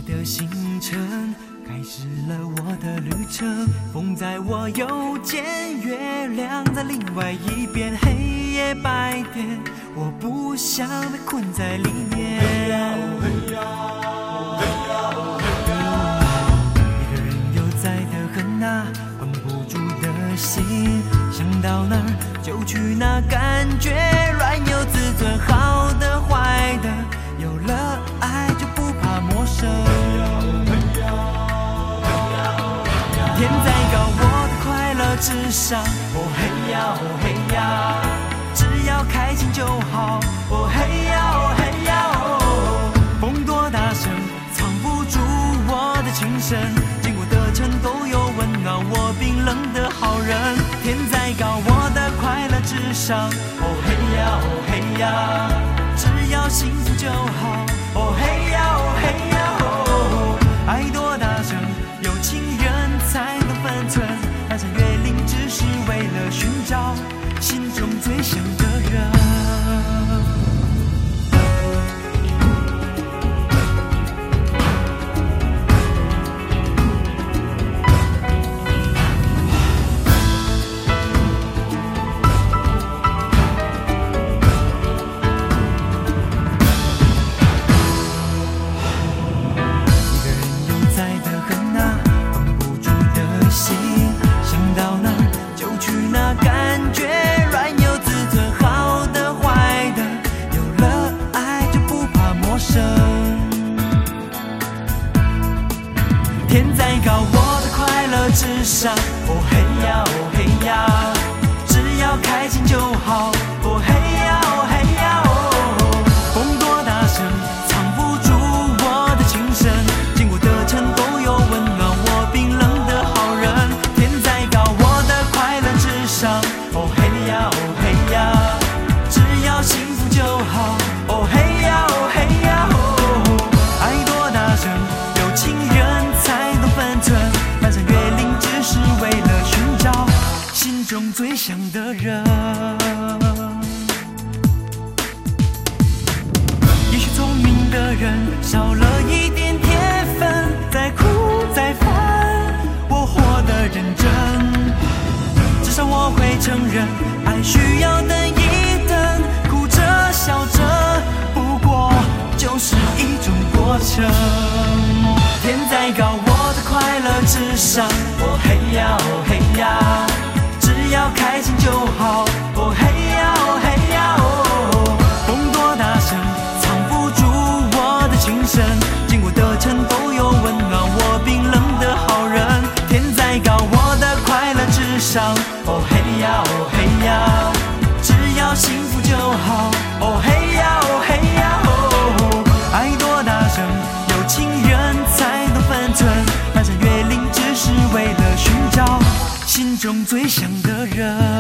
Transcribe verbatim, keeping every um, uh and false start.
的星辰，开始了我的旅程。风在我右肩，月亮在另外一边，黑夜白天，我不想被困在里面。一个人悠哉的很啊，绷不住的心，想到哪儿就去哪，感觉软有自尊，好的坏的，有了爱就不怕陌生。天再高，我的快乐至上。哦嘿呀哦嘿呀，只要开心就好。哦嘿呀哦嘿呀哦，风多大声，藏不住我的情深。经过的城都有温暖我冰冷的好人。天再高，我的快乐至上。哦嘿呀哦嘿呀，只要幸福就好。哦嘿呀哦嘿呀哦，爱多大声，有情人才能分寸。翻山越岭只是为了寻找心中最想的人。天再高，我的快乐至上。哦嘿呀哦嘿呀，只要开心就好。哦嘿呀哦嘿呀哦，风多大声，藏不住我的情深。经过的城都有温暖我冰冷的好人。天再高，我的快乐至上。哦嘿呀哦嘿呀，只要幸福就好。哦嘿呀哦嘿呀哦，爱多大声，有情人才懂分寸。翻山越岭只是为了寻找心中最想的人。也许聪明的人少了一点天分，再苦再烦，我活得认真。至少我会承认，爱需要等一等，哭着笑着，不过就是一种过程。天再高，我的快乐至上。哦嘿呀哦嘿呀，只要开心就好。哦嘿呀哦嘿呀哦，风多大声，藏不住我的情深。经过的城都有温暖我冰冷的好人。天再高，我的快乐至上。哦嘿呀哦嘿呀，只要幸福就好。哦嘿呀哦嘿呀哦，爱多大声，有情人才懂分寸。翻山越岭只是为了寻找心中最想的人。